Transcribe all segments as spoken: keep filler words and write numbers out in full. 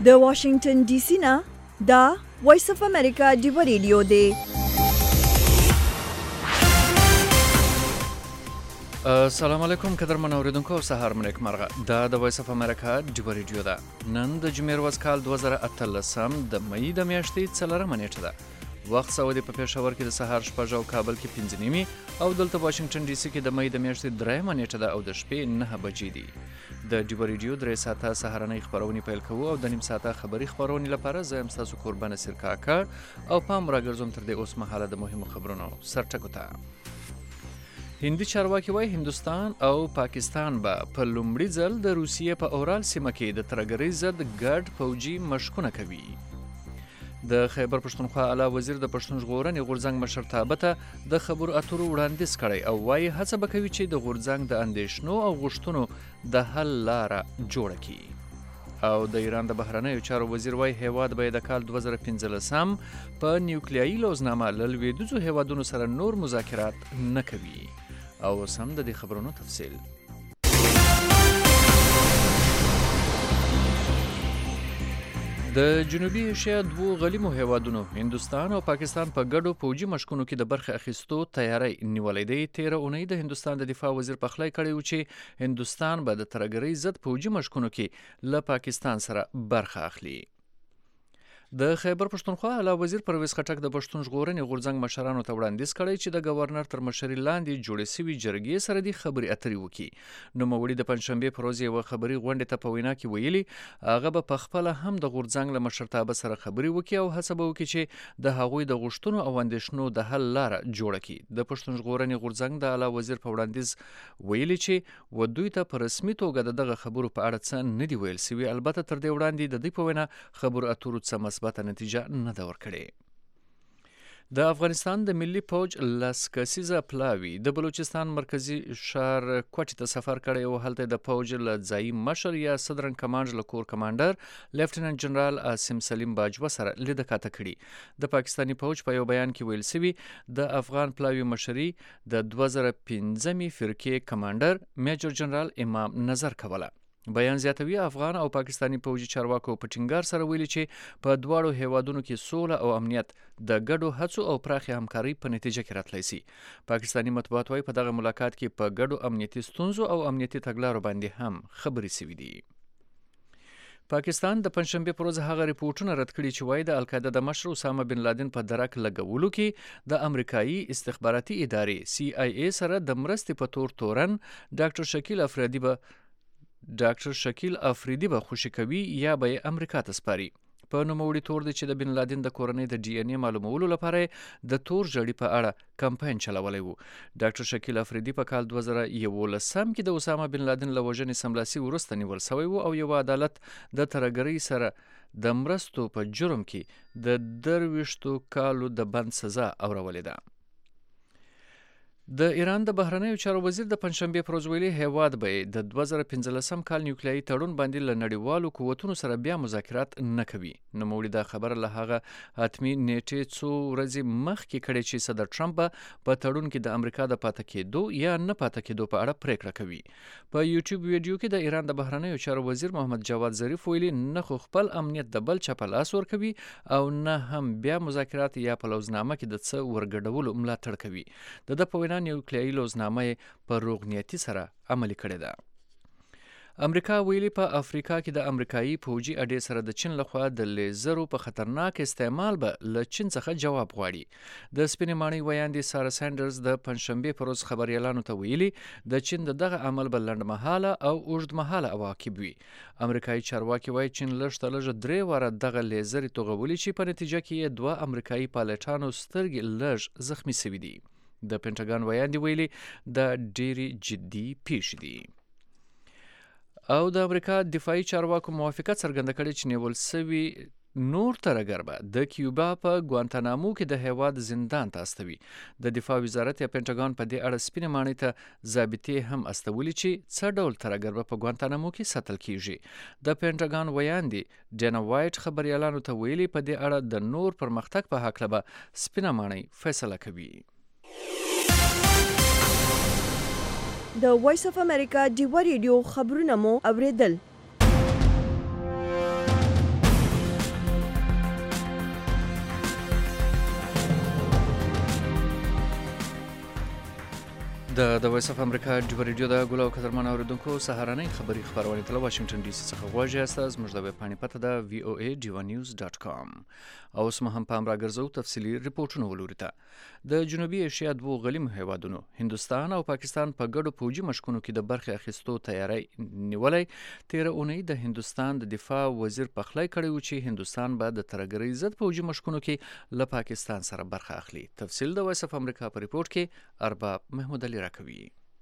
د واشنگټن ډي سي نه دا وایس اف امریکا ډیو ریډیو دی. السلام علیکم قدرمن اوریدونکو، سهار مو نیکمرغه. دا د وایس اف امریکا ډیو ریډیو ده. نن د جمعې ورځ کال دوه زره اتلسم د مئی د میاشتې څلورمه نیټه ده. وخت سعودي په پېښور کې د سهار شپږ او کابل کې پنځه نیمې او دلته واشنگټن ډي سي کې د مئی د میاشتې دریمه نیټه ده او د شپې نهه بجې دي. د ډیو ریډیو درې ساعته سهارنۍ خپرونې پیل کوو او د نیم ساعته خبري خپرونې لپاره زه یم ستاسو کوربه نصیر کاکا او پام راګرځوم تر دې اوس مهاله د مهمو خبرونو سرټکو ته. هندي چارواکي وایي هندوستان او پاکستان به په لومړي ځل د روسیې په اورال سیمه کې د ترهګرۍ ضد ګډ پوځي مشقونه کوي. د خیبر پښتونخوا اعلی وزیر د پښتون ژغورنې غورځنګ مشرتابه ته د خبرو اترو وړاندیز کړی او وایي هڅه به کوي چې د غورځنګ د اندېښنو او غوښتنو د حل لاره جوړه کړي. او د ایران د بهرنیو چارو وزیر وایي هیواد به د کال دوه زره پنځلسم په نیوکلیایي لوزنامه له لویدیځو هیوادونو سره نور مذاکرات نه کوي. او سم د دې خبرونو تفصیل. د جنوبي ایشیا دوو غلیمو هیوادونو هندوستان او پاکستان په ګډو پوځي مشقونو کې د برخه اخیستو تیاری نیولې دی. تیره اونۍ د هندوستان د دفاع وزیر پخلی کړی و چې هندوستان به د ترهګرۍ ضد پوځي مشقونو کې له پاکستان سره برخه اخلي. د خیبر پښتونخوا اعلی وزیر پرویز خټک د پښتون ژغورنې غورځنګ مشرانو ته وړاندیز کړی چې د گورنر تر مشرۍ لاندې جوړې سوي جرګې سره د خبرې اترې وکړي. نوموړي د پنجشنبې په ورځ یوه خبري غونډې ته په وینا کې ویلي هغه به پخپله هم د غورځنګ له مشرتابه سره خبرې وکړي او هڅه به وکړي چې د هغوی د غوښتنو او اندېښنو د حل لاره جوړه کړي. د پښتون ژغورنې غورځنګ د اعلی وزیر په وړاندیز ویلي چې و دوی ته په رسمي توګه د دغه خبرو په اړه څه نه دي ویل سوي. البته تر دې وړاندې د دوی په وینا خبرو اترو څه مثبته نتیجه نه ده ورکړې. د افغانستان د ملي پوج لس کسیزه پلاوي د بلوچستان مرکزي ښار کوټې ته سفر کړی او هلته د پوج له ځایي مشر یا صدرن کمانډ له کور کمانډر لیفټیننټ جنرال عاصم سلیم باجوه سره لیده کاته کړي. د پاکستاني پوج په یو بیان کې ویل سوي د افغان پلاوي مشري د دوه زره پنځمې فرقې کمانډر میجر جنرال امام نظر کوله. بیان زیاتوي افغان او پاکستاني پوځي چارواکو په ټینګار سره ویلي چې په دواړو هیوادونو کې سوله او امنیت د ګډو هڅو او پراخې همکارۍ په نتیجه کې راتلی سي. پاکستاني مطبوعات وايي په دغه ملاقات کې په ګډو امنیتي ستونزو او امنیتي تګلارو باندې هم خبرې سوي دي. پاکستان د پنجشنبې په ورځ هغه ریپورټونه رد کړي چې وایي د القاعده د مشر اسامه بن لادن په درک لګولو کې د امریکایي استخباراتي ادارې سی آی ای سره د مرستې په تور تورن ډاکټر شکیل افریدي به ډاکټر شکیل افریدي به خوشي کوي یا به یې امریکا ته سپاري. په نوموړي تور دی چې د بن لادن د کورنۍ د ډي ان اې معلومولو لپاره د تور ژړي په اړه کمپاین چلولی و. ډاکټر شکیل افریدي په کال دوه زره یولسم کې د اسامه بن لادن له وژنې سملاسي وروسته نیول سوی و او یو عدالت د ترهګرۍ سره د مرستو په جرم کې د درویشتو کالو د بند سزا اورولې ده. د ایران د بهرنیو چارو وزیر د پنجشنبې پر ورځ ویلي هیواد به د دوه زره پنځلسم کال نیوکلیایي تړون باندې له نړیوالو قوتونو سره بیا مذاکرات نه کوي. نوموړي دا خبره له هغه حتمي نیټې څو ورځې مخکې کړې چې صدر ټرمپ به په تړون کې د امریکا د پاتې کېدو یا نه پاتې کېدو په اړه پریکړه کوي. په یوټیوب ویډیو کې د ایران د بهرنیو چارو وزیر محمد جواد ظریف ویلي نه خو خپل امنیت د بل چا په لاس ورکوي او نه هم بیا مذاکرات یا په لوزنامه کې د څه ورګډولو ملاتړ کوي. د ده په وینا نیوکلیایي لوزنامه په روغ نیتي سره عملي کړې ده. امریکا ویلي په افریقا کې د امریکایي پوځي اډې سره د چین لخوا د لیزرو په خطرناک استعمال به له چین څخه جواب غواړي. د سپینې ماڼۍ ویاندې سارا سینډرز د پنجشنبې په ورځ خبریالانو ته ویلي د چین د دغه عمل به لنډمهاله او اوږدمهاله عواقب وي. امریکایي چارواکي وایي چین لږ تر لږه درې واره دغه لیزرې توغولي چې په نتیجه کې یې دوه امریکایي پایلټانو سترګې لږ زخمي سوي دي. د پینټاګان ویاندې ویلي دا ډېرې جدي پیښې دي. او د امریکا دفاعي چارواکو موافقت څرګنده کړې چې نیول سوي نور ترهګر به د کیوبا په ګوانتانامو کې د هیواد زندان ته استوي. د دفاع وزارت یا پینټاګان په دې اړه سپینې ماڼۍ ته ضابطې هم استولي چې څه ډول ترهګر به په ګوانتانامو کې ساتل کیږي. د پینټاګان ویاندې ډینا وایټ خبریالانو ته ویلي په دې اړه د نور پرمختګ په هکله به سپینه ماڼۍ فیصله کوي. د وایس اف امریکا ډیو ریډیو خبرونه مو اوریدل. د د وایس اف امریکا ډیو ریډیو د ګلو قدرمن اوریدونکو سهارنۍ خبری خبرونه تل واشنگټن ډي سي څخه غواړي استاز موږ د پانی پته د وی او ای ډیو نیوز ډاٹ کام او سم هم پام راګرځو تفصيلي ریپورتونه ولورته د جنوبي ایشیا دوه غلیم هیوادونو هندستان او پاکستان په ګډو پوجي مشکونو کې د برخه اخیستو تیاری نیولې تیر اونۍ د هندستان د دفاع وزیر پخلای کړی و چې هندستان به د ترګری ضد پوجي مشکونو کې له پاکستان سره برخه اخلي تفصیل د وایس اف امریکا په ریپورت کې ارباب محمود علي راکوي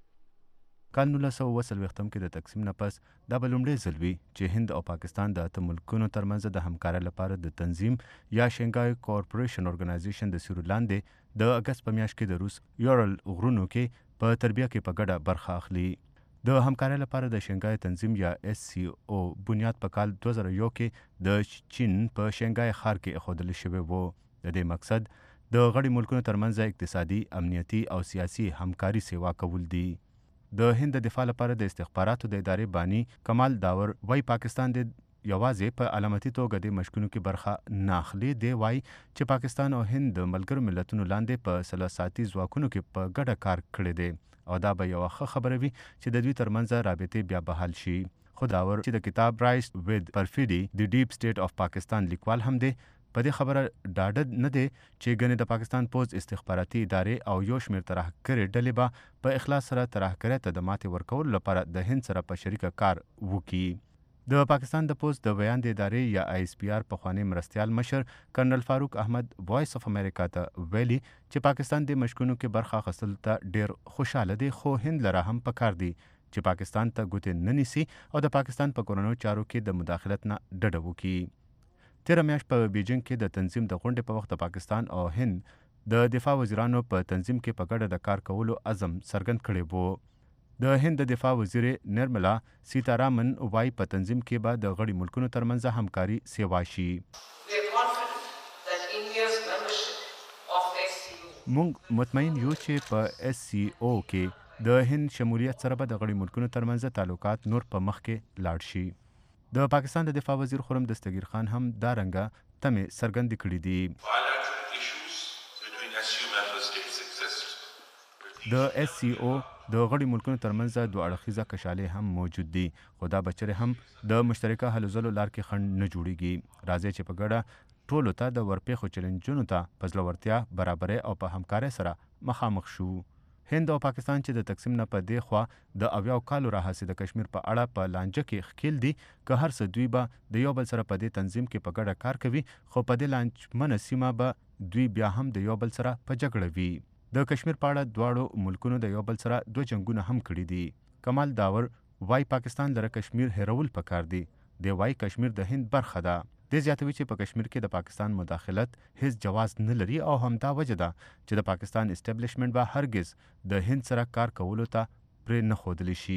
کال نولس سوه اوه څلوېښتم کې د تقسیم نه پس دا به لومړی ځل وي چې هند او پاکستان د اته ملکونو ترمنځ د همکارۍ لپاره د تنظیم یا شنګای کورپوریشن ارګنایزیشن د سیرو لاندې د اګست په میاشت کې د روس یورل غرونو کې په تربیه کې په ګډه برخه اخلي. د همکارۍ لپاره د شنګای تنظیم یا اس سی او بنیاد په کال دوه زره یو کې د چین په شنګای ښار کې ایښودل شوی و. د دې مقصد د غړي ملکونو ترمنځ اقتصادي، امنیتي او سیاسي همکاري سیوا کول دي. د هند د دفاع لپاره د استخباراتو د ادارې بانی کمال داور وای پاکستان د یوازې په علامتي توګه د مشکونو کې برخه نه اخلي. دی وای چې پاکستان او هند د ملګرو ملتونو لاندې په سلاساتي ځواکونو کې په ګډه کار کړی دی او دا به یوه ښه خبره وي چې د دوی ترمنځ رابطې بیا بحال شي. خو داور چې د کتاب رایس وید پرفیډي د ډیپ سټیټ اف پاکستان لیکوال هم دی په دې خبره ډاډه نه دی چې ګنې د پاکستان پوز استخباراتي ادارې او یو شمېر ترهګرې ډلې به په اخلاص سره ترهګرۍ ته د ماتې ورکولو لپاره د هند سره په شریکه کار وکړي. د پاکستان د پوز د بیان د ادارې یا آی اس پی آر پخوانی مرستیال مشر کرنل فاروق احمد وایس اف امریکا ته ویلي چې پاکستان د مشکونو کې برخه اخیستلو ته ډیر خوشاله دی خو هند لره هم پکار دی چې پاکستان ته ګوتې نه نیسي او د پاکستان په کورنیو چارو کې د مداخلت نه ډډه وکړي. تیره میاشت په بیجینګ کې د تنظیم د غونډې په وخت د پاکستان او هند د دفاع وزیرانو په تنظیم کې په ګډه د کار کولو عزم څرګند کړی وو. د هند د دفاع وزیر نرملا سیتارامن وای په تنظیم کې به د غړي ملکونو ترمنځ همکاري سیوا شي. موږ مطمئن یو چې په اس سی او کې د هند شمولیت سره به د غړي ملکونو ترمنځ تعلقات نور په مخ کې لاړ شي. د پاکستان د دفاع وزیر خرم دستگیر خان هم دا رنګه تمې څرګندې کړې دي. د اس سی او د غړي ملکونو ترمنځ دوه اړخیزه کشالې هم موجود دي خو دا بچرې هم د مشترکه هلو ځلو لار کې خنډ نه جوړیږي. راځي چې په ګډه ټولو ته د ورپېښو چیلنجونو ته په زړورتیا، برابرۍ او په همکارۍ سره مخامخ شو. هند او پاکستان چې د تقسیم نه په دې خوا د اویاو کالو راهیسې د کشمیر په اړه په لانجه کې ښکیل دي که هر څه دوی به د یو بل سره په دې تنظیم کې په ګډه کار کوي خو په دې لانجمنه سیمه به دوی بیا هم د یو بل سره په جګړه وي. د کشمیر په اړه دواړو ملکونو د یو بل سره دوه جنګونه هم کړي دي. کمال داور وای پاکستان لره کشمیر هیرول پکار دی. دی وای کشمیر د هند برخه ده. دې زیاتوي چې په کشمیر کې د پاکستان مداخلت هیڅ جواز نه لري او همدا وجه ده چې د پاکستان اسټابلیشمنټ به هرگز د هند سره کار کولو ته پرې نه ښودلی شي.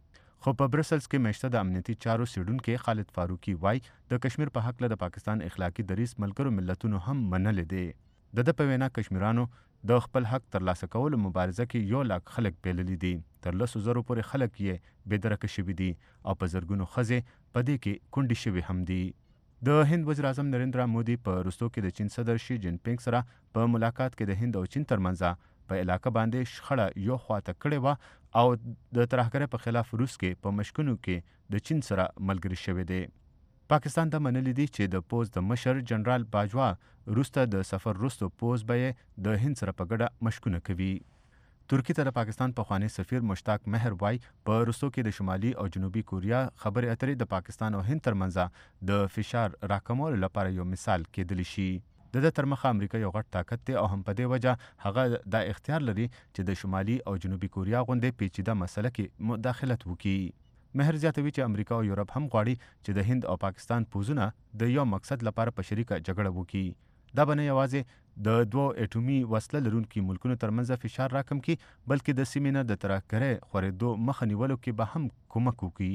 خو په برسلز کې میشته د امنیتي چارو څیړونکی خالد فاروقي وای د کشمیر په هکله د پاکستان اخلاقي دریځ ملګرو ملتونو هم منلی دی. د ده په وینا کشمیرانو د خپل حق ترلاسه کولو مبارزه کې یو لاک خلک پیللی دي. تر لسو زرو پورې خلک یې بېدرکه شوي دي او په زرګونو ښځې په دې کې کونډې شوي هم دي. د هند وزیر اعظم نریندرا مودي په روستو کې د چین صدر شي جین پینګ سره په ملاقات کې د هند او چین ترمنځ په علاقه باندې شخړه یو خواته کړې وه او د ترهګرۍ په خلاف روس کې په مشکونو کې د چین سره ملګري شوی دی. پاکستان ته منلی دي چې د پوز د مشر جنرال باجوا روسته د سفر وروسته پوز به یې د هند سره په ګډه مشکونه کوي. ترکی ته د پاکستان پخوانی سفیر مشتاق مهر وای په روسو کې د شمالي او جنوبي کوریا خبرې اترې د پاکستان او هند ترمنځ د فشار راکمولو لپاره یو مثال کېدلی شي. د ده تر مخه امریکا یو غټ طاقت دی او هم په دې وجه هغه دا اختیار لري چې د شمالي او جنوبي کوریا غوندې پیچیده مسله کې مداخلت وکړي. مهر زیاتوي چې امریکا او یورپ هم غواړي چې د هند او پاکستان پوزونه د یو مقصد لپاره په شریکه جګړه وکړي. دا به نه یوازې د دوو اټومي وسله لرونکي ملکونو ترمنځ فشار راکم کړي بلکې د سیمې نه د ترهګرۍ خورېدو مخه نیولو کې به هم کومک وکړي.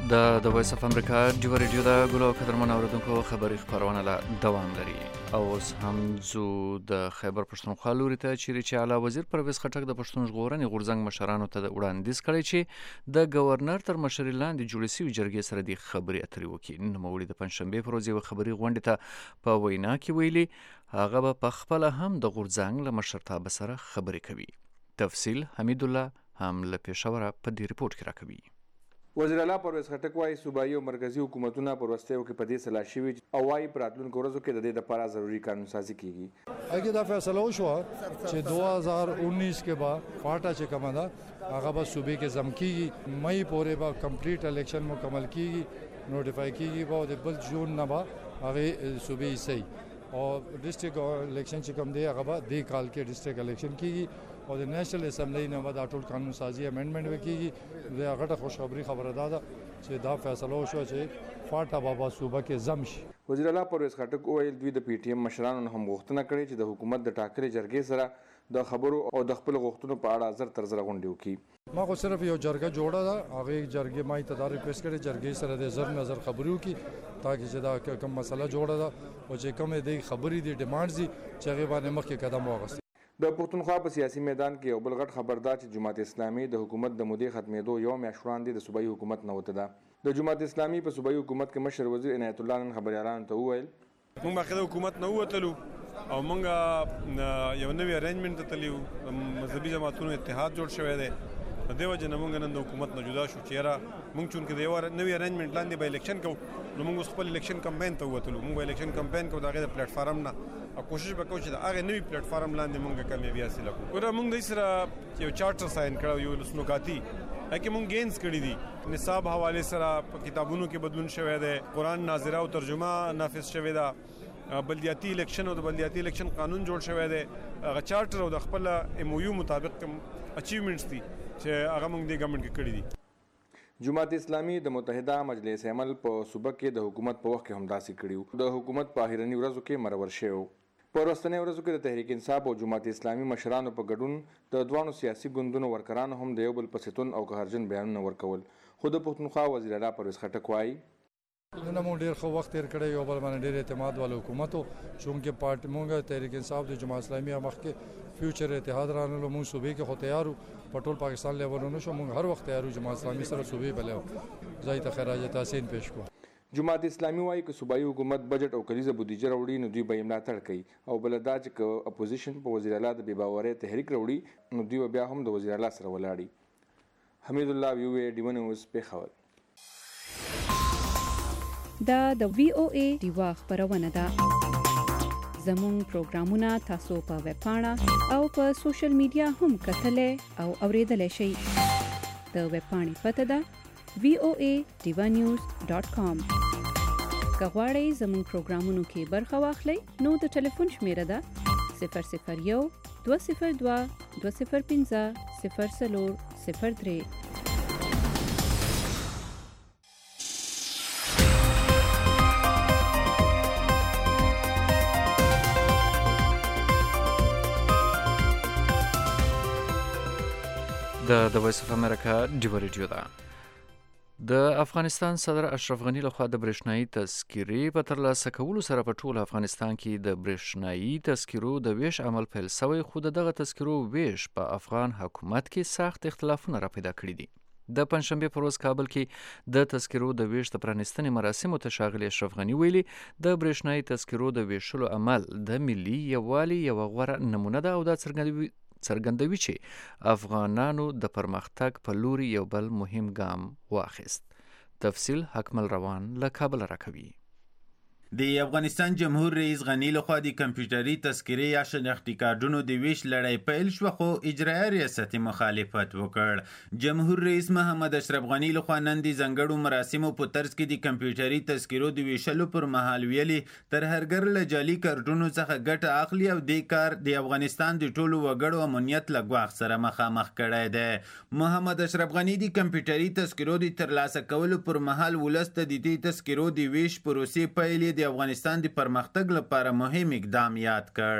د د وایس اف امریکا ډیو ریډیو د ګلو قدرمن اوریدونکو خبري خبرونه لا دوام لري. اوس هم زو د خیبر پښتونخوا لوري ته چیرې چې اعلی وزیر پرویز خټک د پښتون ژغورنې غورځنګ مشرانو ته وړاندیز کړی چې د گورنر تر مشرۍ لاندې جوړې شوې جرګې سره د خبري اترې وکړي. نوموړي د پنځشنبې پر ورځ یوه خبري غونډې ته په وینا کې ویلي هغه به په خپله هم د غورځنګ له مشرتابه سره خبرې کوي. تفصیل حمید الله هم له پېښوره په دې ریپورټ کې راکوي. وزیر اعلی پرویز خټک وايي صوبایي او مرکزی حکومتونه پر وروستیو کې په دې سلا شوي او وايي په راتلونکو ورځو کې د دې لپاره ضروري قانون سازي کیږي. اګه دا فیصله وشو چې دو هزار انیس کې بعد فاټا چې کومه ده هغه به صوبې کې ضم کیږي. مئی پورې به کمپلیټ الیکشن مکمل کیږي، نوټیفای کیږي به د بل جون نه به هغه صوبې صحیح او ډیسټریکټ الیکشن چې کوم دی هغه به د کال کې ډیسټریکټ الیکشن کیږي او د نېشنل اسمبلی نه بعد ټول قانون سازي امندمنت وکړي. دا غټه خوشخبری خبره ده چې دا فیصله وشو چې فاټا بابا صوبه کې ضم شي. وزیر اعلی پرویز خټک وویل دوی د پی ټی ایم مشرانو هم غوښتنه کړې چې د حکومت د ټاکلې جرګې سره د خبرو او د خپل غوښتنو په اړه زر تر زر غونډې وکړي. ما خو صرف یو جرګه جوړه ده، هغه جرګې ما ته دا ریکوست کړې جرګې سره د زر نظر خبرو وکړي تاکي چې دا کوم مسله جوړه ده او چې کوم د خبرې د ډیمانډز دي چې هغه باندې مخکې قدم واخیست. د پښتونخوا په سیاسي میدان کې یو بل غټ خبردار چې جماعت اسلامي د حکومت د مودې ختمېدو یو میاشت وړاندې د صوبایي حکومت نه وته ده. د جماعت اسلامي په صوبایي حکومت کې مشر وزیر عنایت الله نن خبريالانو ته وویل موږ باقي د حکومت نه ووتلو او موږ یو نوی ارینجمنت ته تللیو، مذهبي جماعتونو اتحاد جوړ شوی دی. د دې وجه نه موږ نن د حکومت نه جدا شو چې یاره موږ چونکې د یو نوی ارینجمنت لاندې به الیکشن کوو نو موږ خپل الیکشن کمپاین ته ووتلو. موږ به الیکشن کمپاین کوو د هغې د پلیټ فارم نه او کوشش وکړو چې د هغې نوي پلیټ فارم لاندې موږ کامیابي حاصله کړو. ګوره موږ دوی سره یو چارټر ساین کړی، یو لسنوکاتي هغې موږ گینز کړي دي. نصاب حوالې سره په کتابونو کې بدلون شوی دی، قرآن ناظره او ترجمه نافذ شوې ده، بلدیاتي الیکشن او د بلدیاتي الیکشن قانون جوړ شوی دی. هغه چارټر او د خپل ایم او یو مطابق کوم اچیومنټس دي چې هغه موږ دې ګورنمنټ کې کړي دي. جماعت اسلامي د متحده مجلس عمل په صوبه کې د حکومت په وخت کې هم داسې کړي. د حکومت په اخرنی ورځو کې مرور شوی. په وروستنۍ ورځو کې د تحریک انصاف او جماعت اسلامي مشرانو په ګډون د دوانو سیاسي ګوندونو ورکرانو هم د یو بل په ستون او قهرجن بیانونه ورکول. خو د پښتونخوا وزیر اعلی پرویز خټک وایي نن مو ډیر خو وخت تیر کړی، یو بل باندې ډیر اعتماد والو حکومت چونکې پارټي مونږ تحریک انصاف د جماعت اسلامي مخ کې فیوچر اتحاد رانلو مونږ صوبې کې خو تیارو په ټول پاکستان لیولونو شو مونږ هر وخت تیارو جماعت اسلامي سره صوبې بلو ځای ته خراج تحسین پیش کو. جماعت اسلامي وايي که صوبایي حکومت بجټ او کلیزه بودیجه راوړي نو دوی به یې ملاتړ کوي او بل دا چې که اپوزیشن په وزیر اعلی د بې باورۍ تحریک راوړي نو دوی بیا هم د وزیر اعلی سره ولاړي. حمید الله ویو ډیو نیوز پېښور. دا د وی او ای ډیوا خبرونه ده. زموږ پروګرامونه تاسو په ویب پاڼه او په سوشل میډیا هم کتلای او اوریدلای شئ. د ویب پاڼې پته ده وی او ای ډیوا نیوز ډاټ کام. که غواړئ زموږ پروګرامونو کې برخه واخلئ نو د ټلیفون شمیره ده صفر صفر یو دوه صفر دوه دوه صفر پنځه صفر څلور صفر درې. د د وایس اف امریکا ډیو ریډیو ده. د افغانستان صدر اشرف غنی لخوا د برېښنایي تذکرې په ترلاسه کولو سره په ټول افغانستان کې د برېښنایي تذکرو د ویش عمل پیل شوی، خو د دغه تذکرو ویش په افغان حکومت کې سخت اختلافونه را پیدا کړي دي. د پنځشنبې په ورځ کابل کې د تذکرو د ویش د پرانیستنې مراسمو ته ښاغلي اشرف غني ویلي د برېښنایي تذکرو د ویشلو عمل د ملي یووالي یوه غوره نمونه ده او دا څرګندوي څرګندوي چې افغانانو د پرمختګ په لوري یو بل مهم ګام واخیست. تفصیل حکمل روان له کابل راکوي. د افغانستان جمهور رئیس غنی لخوا د کمپیوټري تذکرې یا شناختي کارډونو د ویش لړۍ پیل شوه خو اجرایه ریاست مخالفت وکړ. جمهور رئیس محمد اشرف غنی لخوا نن د ځانګړو مراسمو په ترڅ کې د کمپیوټري تذکرو د ویشلو پر مهال ویلي ترهرګر له جعلي کارډونو څخه ګټه اخلي او دې کار د افغانستان د ټولو وګړو امنیت له ګواښ سره مخامخ کړی دی. محمد اشرف غنی د کمپیوټري تذکرو د ترلاسه کولو پر مهال ولس ته د دې تذکرو د ویش پروسې پیل د افغانستان د پرمختګ لپاره مهم اقدام یاد کړ.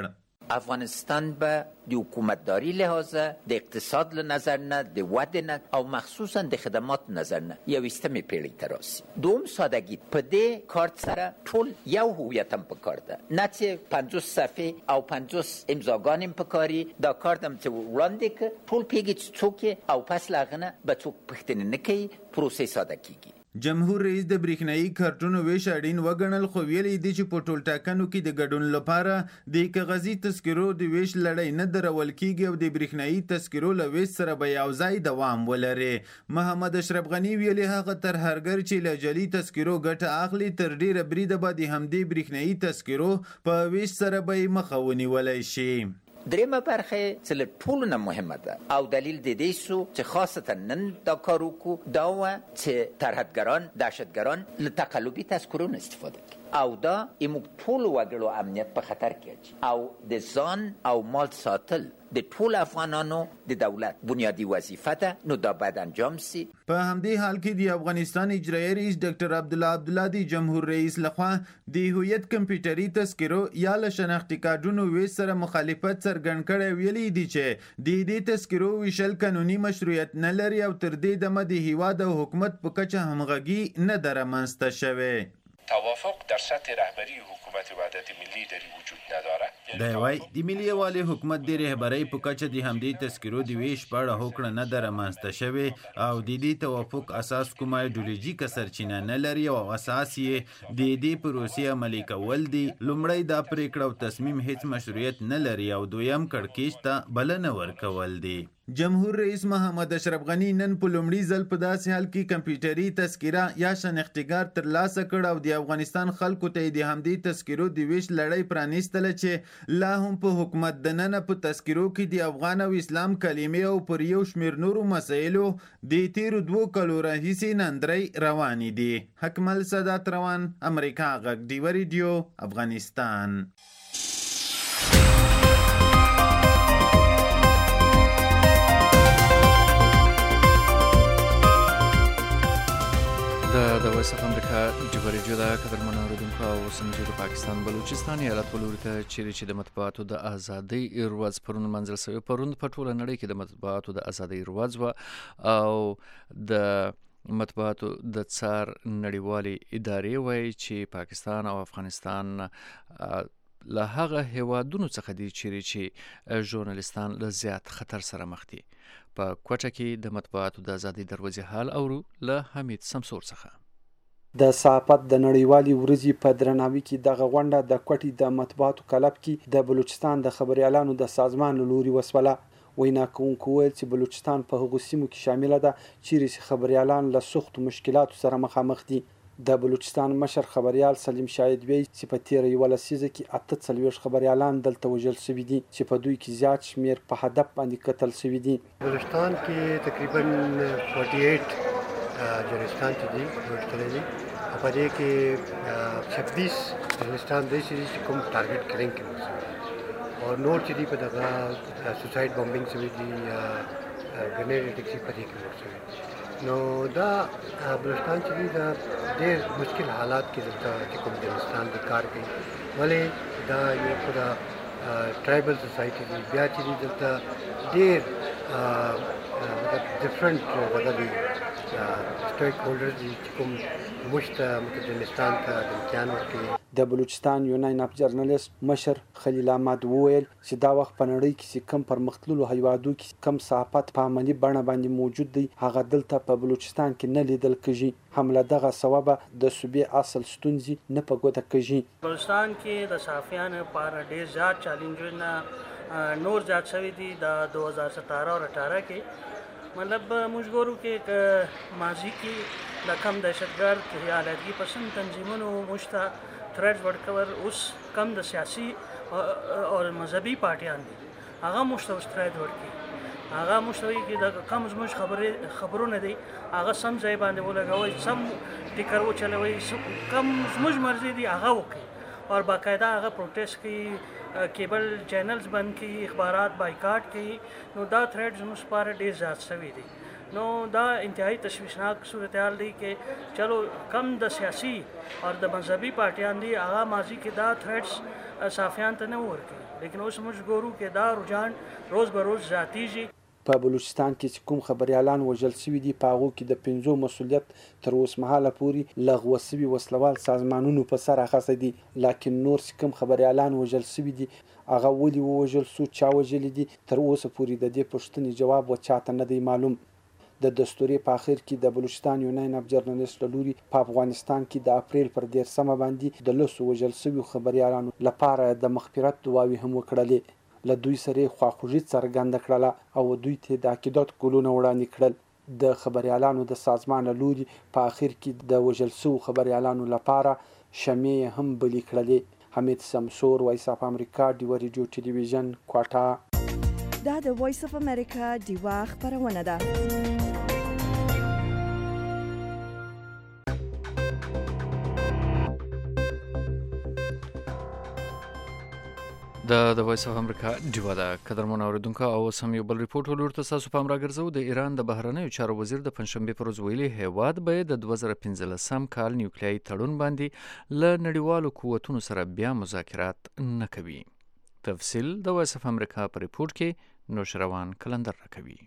افغانستان به د حکومتداری لحاظه د اقتصاد له نظر نه د ودې نه او مخصوصا د خدمات نظر نه یویستمې پیړۍ ته راسي. دوم سادگی په دې کارت سره ټول یو هویت هم پکار ده، نه چې پنځوس صفحې او پنځوس امضاګان هم پکاري. دا کارت هم چې وړاندې که ټول پیږي چې څوک او پس له هغه نه به څوک پوښتنې نه کوي، پروسې ساده کیږي. جمهور رئیس د برېښنایي کارتونو ویش اړین وګڼل، خو ویلي دي چې په ټول ټاکنو کې د ګډون لپاره د کاغذي تذکرو د ویش لړۍ نه درول کیږي او د برېښنایي تذکرو له ویش سره به یو ځای دوام ولري. محمد اشرف غني ویلي هغه ترهګر چې له جعلي تذکرو ګټه اخلي تر ډیره بریده به د همدې برېښنایي تذکرو په ویش سره به یې مخه ونیولی شي. درېمه برخه چې له ټولو نه مهمه ده او دلیل د دې سو چې خاصتا نن دا کار وکړو دا وه چې ترهدګران دهشتګران له تقلبي تذکرو نه استفاده کوي او دا زموږ ټولو وګړو امنیت په خطر کې اچي او د ځان او مال ساتل د ټول افغانانو د دولت بنیادی وظیفه ده، نو دا باید انجام سي. په همدې حال کې د افغانستان اجرایي رئیس ډاکټر عبدالله عبدالله د جمهور رئیس لخوا د هویت کمپیوټري تذکرو یا له شناختي کارډونو ویش سره مخالفت څرګند کړی. ویلي دي چې د دې تذکرو ویشل قانوني مشروعیت نه لري او تر دې دمه د هیواد او حکومت په کچه همغږي نه ده رامنځته شوې. توافق در سطح رهبری حکومت وحدت ملی در وجود ندارد. دی وای د ملي یووالي حکومت د رهبرۍ په کچه د همدې تذکرو د ویش په اړه هوکړه نه ده رامنځته شوې او د دې توافق اساس کومه ایډیولوژیکه سرچینه نه لري او اساس یې د دې پروسې عملي کول دي. لومړی دا پرېکړه او تصمیم هیڅ مشروعیت نه لري او دویم کړکېچ ته بلنه ورکول دي. جمهور رئیس محمد اشرف غني نن په لومړي ځل په داسې حال کې کمپیوټري تذکره یا شناختګار ترلاسه کړ او د افغانستان خلکو ته د همدې تذکرو د ویش لړۍ پرانیستله چې لا هم په حکومت دننه په تذکرو کې د افغان او اسلام کلمې او پر یو شمېر نورو مسایلو د تیرو دوو کالو راهیسې نندرۍ روانې دي. حکمل سادات روان، امریکا غږ ډیوه ریډیو، افغانستان. د وایس اف امریکا ډیوه ریډیو ده. قدرمنو اورېدونکو او سمجو د پاکستان بلوچستان ایالت په لوري ته چیرې چې د مطبوعاتو د ازادۍ ورځ پرون لمانځل شوې. پرون په ټوله نړۍ کې د مطبوعاتو د ازادۍ ورځ وه او د مطبوعاتو د څار نړیوالې ادارې وایي چې پاکستان او افغانستان له هغه هیوادونو څخه دي چیرې چې ژورنالیستان له زیات خطر سره مخ دي. په کوټه کې د مطبوعاتو د ازادۍ دروازې حال اورو له حمید سمسور څخه. د صحافت د نړیوالې ورځې په درناوي کې دغه غونډه د کوټې د مطبوعاتو کلب کې د بلوچستان د خبریالانو د سازمان له لوري وسوله. وینا کوونکو ویل چې بلوچستان په هغو سیمو کې شامله ده چیرې چې خبریالان له سختو مشکلاتو سره مخامخ دي. د بلوچستان مشر خبریال سلیم شاهد وی چې په تیره یوه لسیزه کې اته څلوېښت خبریالان دلته وژل شوي دي چې په دوی کې زیات شمېر په هدف باندې قتل شوي دي. بلوچستان کې تقریبا فورټي ایټ جرنالستان چې دي وژل دي، په دې کې چھبیس جرنالستان داسې دي چې کوم ټارګټ کلینګ کوي او نور چې دي په دغه سوسایډ بمبینګ شوي دي یا ګرنیډ اټیک په دې کې ورک شوي دي. نو دا بلوچستان چې دي دا ډېر مشکل حالات کې دلته چې کوم جرنالستان دي کار کوي، ولې دا یو خو دا ټرایبل سوسایټي دي، بیا چې دي دلته ډېر مطلب ډفرنټ دغه دي سټیک هولډرز دي چې کوم موږ ته مطلب جرنالستان ته د امتحان ورکوي. د بلوچستان یونین اف جرنالیست مشر خلیل احمد وویل چې دا وخت په نړۍ کې چې کم پرمختللو هیوادو کې کم صحافت په عملي بڼه باندې موجود دی هغه دلته په بلوچستان کې نه لیدل کېږي. هم له دغه سببه د صوبې اصل ستونزې نه په ګوته کېږي. بلوچستان کې د صحافیانو لپاره ډېر زیات چیلنجونه نور زیات شوي دي. د دو هزار ستاره اور اٹھارہ کې مطلب موږ ګورو کې ماضي کې د کم دهشتګرد خیالاتي پسند تنظیمونو موږ ته تھریڈ ورکور اوس کم د سیاسي او مذهبي پارټیان دي هغه موږ ته اوس تھریډ ورکوي. هغه موږ ته وایي چې د کم زموږ خبرې خبرونه دي هغه سم ځای باندې ولګوئ، سم ټیکر وچلوئ، کم زموږ مرضي دي هغه وکړي اور باقاعده هغه پروټیسټ کوي، کیبل چینلز بند کوي، اخبارات بایکاټ کوي. نو دا تھریډ زموږ لپاره ډېر زیات شوي دي. نو دا انتهایی تشویشناک صورتحال دی چې چلو کم د سیاسي اور د مذهبي پارټیان دي هغه ماضي کې دا تھریډس صافیان ته نه ورکوي، لیکن اوس موږ ګورو چې دا رجحان روز به روز زیاتیږي. په بلوچستان کې چې کوم خبریالان وژل شوي دي په هغو کې د پنځو مسؤلیت تر اوسمهاله پورې لغوه شوي وسلوال سازمانونو په سر اخیستی دي، لکن نور چې کوم خبریالان وژل شوي دي هغه ولې ووژل سو، چا وژلي دي، تر اوسه پورې د دې پوښتنې جواب و چاته نه دی معلوم. د دستوري په اخر کې د بلوچستان یونین اف جرنالست له لوري په افغانستان کې د اپریل پر دیرشمه باندې د لسو وژل شویو خبریالانو لپاره د مغفرت دعاوې هم وکړلې. له دوی سره خواخوږي څرګنده کړله او دوی ته د عقیدت ګلونه وړاندې کړل. د خبریالانو د سازمان له لوري په اخر کې د وژل شویو خبریالانو لپاره شمعې هم بلې کړلې. حمید سمسور، وایس اف امریکا، ډیوه ریډیو ټلویزیون، کوټه. دا د وایس اف امریکا ډیوه خبرونه ده. د د وایس اف امریکا ډیوه ده. قدرمن اوریدونکو، او سم یو بل ریپورت ولور تاسو پام راګرځو. د ایران د بهرنیو چارو وزیر د پنځشنبه پر ورځ ویلي هیواد به د دوه زره پنځلسم کال نیوکلیایي تړون باندې له نړیوالو قوتونو سره بیا مذاکرات نه کوي. تفصیل د وایس اف امریکا په ریپورت کې نوشروان کلندر راکوي.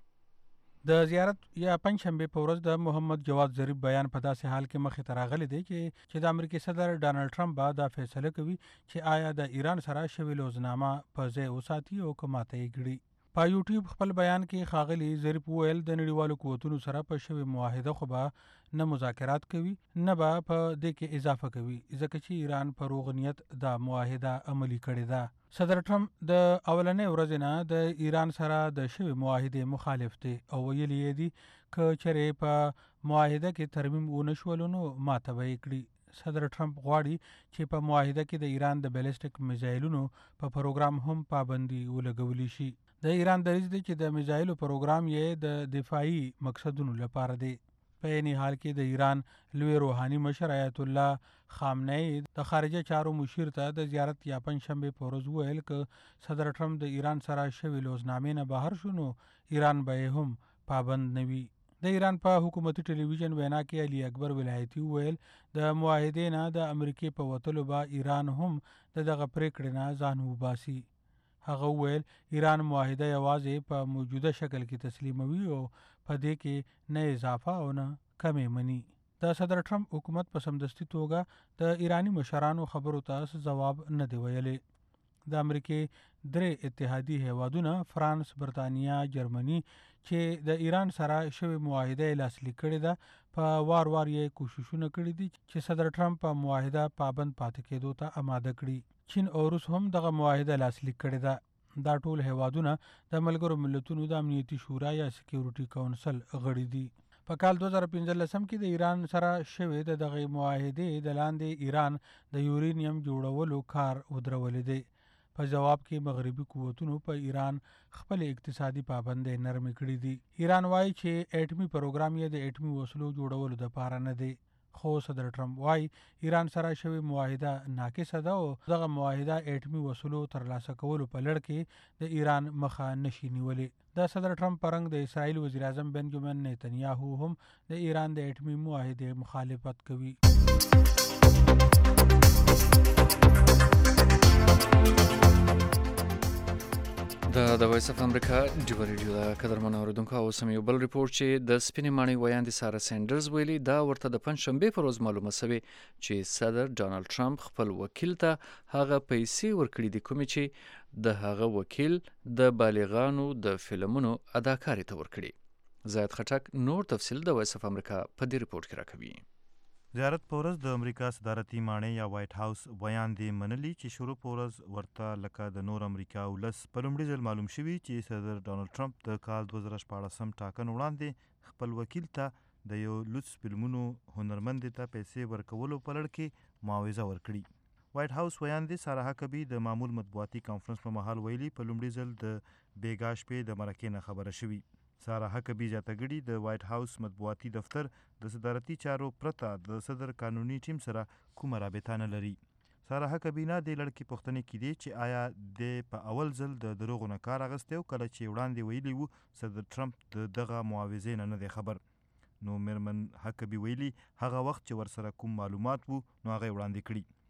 د زیارت یا پنځشنبه په ورځ د محمد جواد ظریف بیان په داسې حال کې مخې ته راغلی دی چې چې د امریکای صدر ډانلډ ټرمپ به دا فیصله کوي چې آیا د ایران سره شوی لوزنامه په ځای وساتي او که ماته یې کړي. په یوټیوب خپل بیان کې ښاغلي ظریف وویل د نړیوالو قوتونو سره په شوی معاهده خو به نه مذاکرات کوي نه به په دې کې اضافه کوي، ځکه چې ایران په روغ نیت دا معاهده عملي کړې ده. صدر ټرمپ د اولنې ورځې نه د ایران سره د شوی معاهدې مخالف دی او ویلي یې دي که چېرې په معاهده کې ترمیم ونه شول نو ماته به یې کړي. صدر ټرمپ غواړي چې په معاهده کې د ایران د بیلسټیک میزایلونو په پروګرام هم پابندي ولګولی شي. د ایران دریځ دی چې د میزایلو پروګرام یې د دفاعي مقصدونو لپاره دی. په یعنی حال کې د ایران لوی روحاني مشر آیت الله خامنه‌ای د خارجه چارو مشیر ته د زیارت یا پنځشنبه په ورځ وویل که صدر ټرمپ د ایران سره شوی لوزنامې نه بهر شو نو ایران به هم پابند نه وي. د ایران په حکومتي ټلویزیون وینا کې علي اکبر ولایتي وویل د معاهدې نه د امریکې په وتلو به ایران هم د دغه پریکړې نه ځان وباسي. هغه وویل ایران معاهده یوازې په موجوده شکل کې تسلیموي او په دې کې نه اضافه او نه کمې مني. د صدر ټرمپ حکومت په سمدستي توګه د ایرانی مشرانو خبرو ته ځواب نه دی ویلی. د امریکې درې اتحادي هیوادونه فرانس، برطانیا، جرمني چې د ایران سره شوی معاهده لاسلیک کړې ده په وار وار یې کوششونه کړي دي چې صدر ټرمپ په معاهده پابند پاتې کېدو ته آماده کړي. چین او روس هم دغه معاهده لاسلیک کړې ده. دا ټول هیوادونه د ملګرو ملتونو د امنیتي شورا یا سکیورټي کونسل غړي دي. په کال دوه زره پنځلسم کې د ایران سره شوی د دغه معاهدې د لاندې ایران د یورینیم جوړولو کار ودرولې دی. په جواب کې مغربي قوتونو په ایران خپل اقتصادي پابندۍ نرمې کړې دي. ایران وایي چې اټمي پروګرام یې د اټمي وسلو جوړولو لپاره نه دی، خو صدر ټرمپ وایي ایران سره شوی معاهده ناقصه ده او دغه معاهده اټمي وسلو ترلاسه کولو په لړ کې د ایران مخه نشي نیولی. د صدر ټرمپ په رنګ د اسرائیل وزیر اعظم بنجامین نیتنیاهو هم د ایران د اټمي معاهدې مخالفت کوي. د د وایس اف امریکا ډیوه ریډیو ده. قدرمن اوریدونکو، او سم یو بل ریپورت چې د سپینې ماڼۍ ویاندې سارا سینډرز ویلي دا ورته د پنځشنبې په ورځ معلومه سوې چې صدر ډانلډ ټرمپ خپل وکیل ته هغه پیسې ورکړي دي کومې چې د هغه وکیل د بالغانو د فلمونو اداکاري ته ورکړي. زاید خټک نور تفصیل د وایس اف امریکا په دې ریپورت کې راکوي. زیارت په ورځ د امریکا صدارتي ماڼۍ یا وایټ هاوس ویاندې منلي چې شروع په ورځ ورته لکه د نور امریکا ولس په لومړي ځل معلوم شوي چې صدر ډانلډ ټرمپ د کال دوه زره شپاړسم ټاکنو وړاندې خپل وکیل ته د یو لوڅ فلمونو هنرمندې ته پیسې ورکولو په لړ کې معاوضه ورکړي. وایټ هاوس ویاندې سارا حکبي د معمول مطبوعاتي کانفرنس په مهال ویلي په لومړي ځل د بیګا شپې د مرکې نه خبره شوي. سارا حکبي زیاته کړي د وایټ هاوس مطبوعاتي دفتر د صدارتي چارو پرته د صدر قانوني ټیم سره کومه رابطه نه لري. سارا حکبي نه دې لړ کې پوښتنې کیدي چې آیا د په اول ځل د دروغو نه کار اخیستی او کله چې وړاندې ویلي وو صدر ټرمپ د دغه معاوضې نه نه دی خبر. نو میرمن حکبي ویلي هغه وخت چې ورسره کوم معلومات وو نو هغه وړاندې کړي.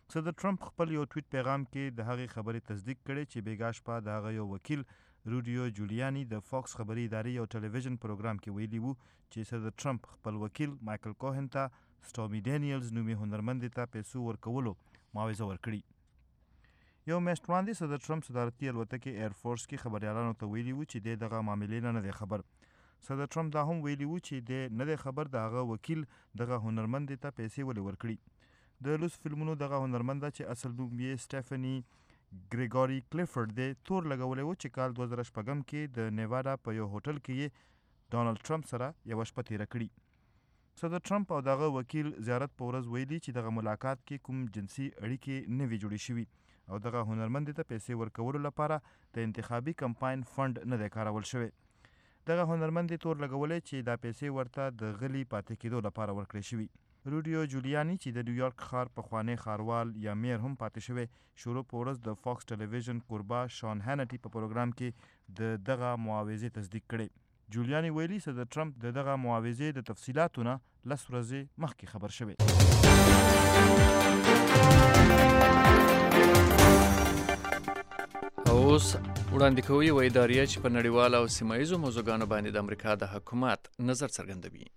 صدر ټرمپ خپل یو ټویټ پیغام کې د هغې خبرې تصدیق کړې چې بیګا شپه د هغه یو وکیل روډیو جولیانی د فاکس خبري ادارې یو ټلویزیون پروګرام کې ویلي وو چې صدر ټرمپ خپل وکیل مایکل کوهن ته سټورمي ډینیلز نومي هنرمندې ته پیسو ورکولو معاوضه ورکړي. یو میاشت وړاندې صدر ټرمپ صدارتي الوتکې ایر فورس کې خبریالانو ته ویلي وو چې دی دغه معاملې نه دی خبر. صدر ټرمپ دا هم ویلي وو چې دی نه دی خبر د هغه وکیل دغه هنرمندې ته پیسې ولې ورکړي. د لوس فلمونو دغه هنرمنده چې اصل نوم یې سټیفني ګریګوري کلیفورډ دی تور لګولی و چې کال دوه زره شپږم کې د نیواډا په یو هوټل کې یې ډانلډ ټرمپ سره یوه شپه تیره کړي. صدر ټرمپ او دغه وکیل زیارت په ورځ ویلي چې دغه ملاقات کې کوم جنسي اړیکې نه وي جوړې شوي او دغه هنرمندې ته پیسې ورکولو لپاره د انتخابي کمپاین فنډ نه دی کارول شوی. دغه هنرمندې تور لګولی چې دا پیسې ورته د غلي پاتې کېدو لپاره ورکړې شوي. روډیو جولیانی چې د نیویارک ښار پخوانی ښاروال یا میر هم پاتې شوی شروع په ورځ د فاکس ټلویزیون کوربه شان هینټي په پروګرام کې د دغه معاوضې تصدیق کړي. جولیانی ویلي صدر ټرمپ د دغه معاوضې د تفصیلاتو نه لس ورځې مخکې خبر شوی. اوس وړاندې کوي و اداریه چې په نړیواله او سیمه ییزو موضوعګانو باندې د امریکا د حکومت نظر څرګندوي.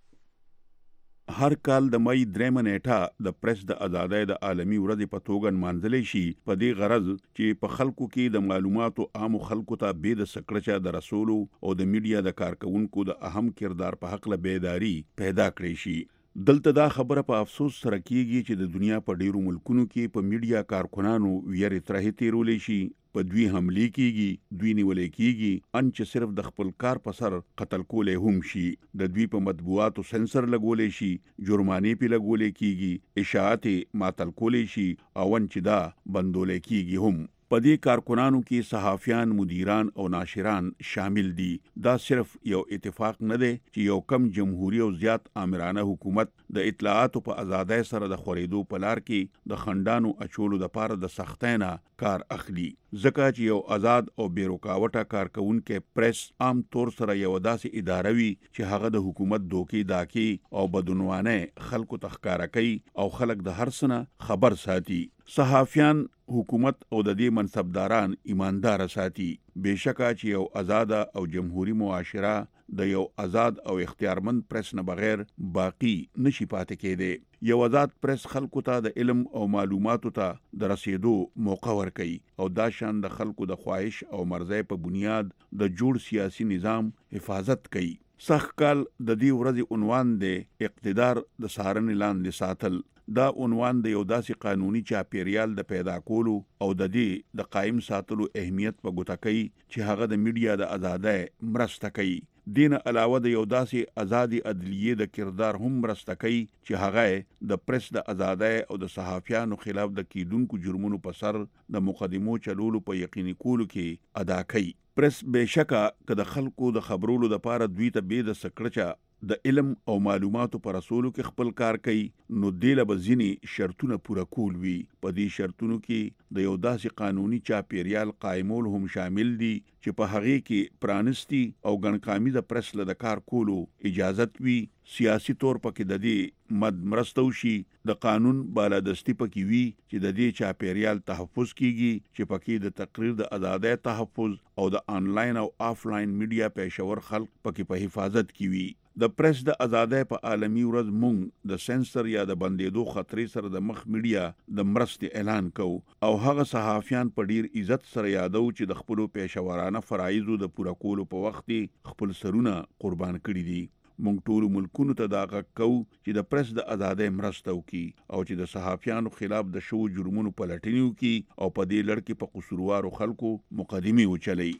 هر کال د مئی درېمه نیټه د پریس د ازادۍ د عالمي ورځې په توګه نمانځلی شي په دې غرض چې په خلکو کې د معلوماتو عامو خلکو ته بې د سکړچه د رسولو او د میډیا د کارکونکو د اهم کردار په حق له بیداری پیدا کړی شي. دلته دا خبره په افسوس سره کیږي چې د دنیا په ډیرو ملکونو کې په میډیا کارکنانو ویرې ترهې تیرولی شي، په دوی حملې کیږي، دوی نیولې کیږي ان چې صرف د خپل کار په سر قتل کولی هم شي، د دوی په مطبوعاتو سنسر لګولی شي، جرمانې پې لګولی کیږي، اشاعت معطل کولی شي او ان چې دا بندولی کیږي هم. په دې کارکنانو کې صحافیان، مدیران او ناشران شامل دي. دا صرف یو اتفاق نه دی چې یو کم جمهوری او زیات آمرانه حکومت د اطلاعاتو په ازادۍ سره د خورېدو په لار کې د خنډانو اچولو دپاره د سختۍ نه کار اخلي. ځکه چې یو آزاد او بې رکاوټه کارکوونکی پریس عام طور سره یو داسې اداره وي چې هغه د حکومت دوکې داکې او بدعنوانۍ خلکو ته ښکاره کوي او خلک د هر څه نه خبر ساتي. صحافیان، حکومت او د دې منصبداران ایماندار ساتي. بېشکه چې یو آزاده او جمهوری معاشره د یو آزاد او اختیارمند پریس نه بغیر باقی نشي پاتې کېدی. یو آزاد پریس خلکو ته د علم او معلوماتو ته د رسیدو موقع ورکوي او دا شان د خلکو د خواهش او مرضۍ په بنیاد د جوړ سیاسي نظام حفاظت کوي. سخت کال د دې ورځې عنوان دی اقتدار د څارنې لاندې ساتل. دا عنوان د یو داسې قانوني چاپیریال د پیدا کولو او د دې د قایم ساتلو اهمیت په ګوته کوي چې هغه د میډیا د ازادۍ مرسته کوي. دین علاوه د یو داسې ازادي عدلیې د کردار هم مرسته کوي چې هغه د پریس د ازادۍ او د صحافیانو خلاف د کیدونکو جرمونو په سر د مقدمو چلولو په یقیني کولو کې ادا کوي. پریس بېشکه که د خلکو د خبرولو دپاره دوی ته بې د سکړچه د علم او معلوماتو پر رسولو کې خپل کار کوي، نو دې له به ځینې شرطونه پوره کول وي. په دې شرطونو کې د یو داسې قانوني چاپیریال قایمول هم شامل دي چې په هغې کې پرانستی او ګڼکامي د پریس له د کار کولو اجازت وي، سیاسي طور پکې د دې مد مرسته وشي، د قانون بالادستي پکې وي چې د دې چاپیریال تحفظ کیږي، چې پکې د تقریر د ازادۍ تحفظ او د آنلاین او آفلاین میډیا پیشور خلک پکې په حفاظت کې وي. د پریس د ازادۍ په عالمي ورځ مونږ د سنسر یا د بندېدو خطرې سره د مخ میډیا د مرستې اعلان کوو او هغه صحافیان په ډیر عزت سره یادو چې د خپلو پیشورانه فرایضو د پوره کولو په وخت کې خپل سرونه قربان کړي دي. مونږ ټولو ملکونو ته دا غږ کوو چې د پریس د ازادۍ مرسته وکړي او چې د صحافیانو خلاف د شوو جرمونو پلټنې وکړي او په دې لړ کې په قصوروارو خلکو مقدمې وچلوي.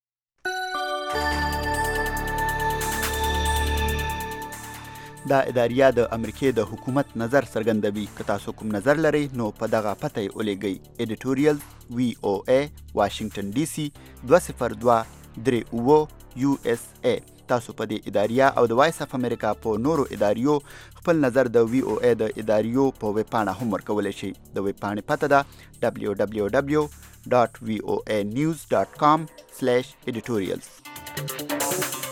دا اداریه د امریکې د حکومت نظر څرګندوي. که تاسو کوم نظر لرئ نو په دغه پته یې ولیږئ. ایډیټوریل وی او ای واشنگټن ډي سي دوه صفر دوه درې اوه یو اس ای. تاسو په دې اداریه او د وایس اف امریکا په نورو اداریو خپل نظر د وی او ای د اداریو په ویب پاڼه هم ورکولی شئ. د ویب پاڼې پته ده ډبلیو ډبلیو ډبلیو ډاټ وی او ای نیوز ډاټ کام سلیش ایډیټوریلز.